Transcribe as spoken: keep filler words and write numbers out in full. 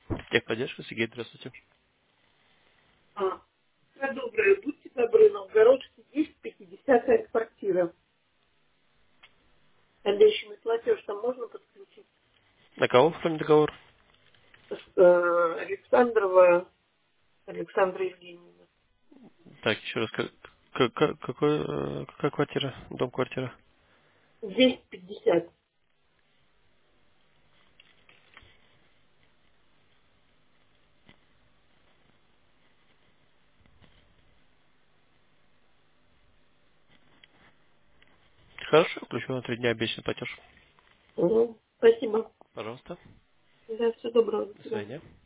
Техподдержка, Сергей, здравствуйте. А, утро доброе, будьте добры, Новгородский десять пятьдесят квартира. Обещанный платеж там можно подключить? На кого оформить договор? Э, Александрова, Александра Евгеньевна. Так, еще раз, как, как- как- какой, э, какая квартира? Дом, квартира? двести пятьдесят. Хорошо, включу на три дня обещанный платеж. Угу. Спасибо. Пожалуйста. Да, всего доброго, до До свидания. свидания.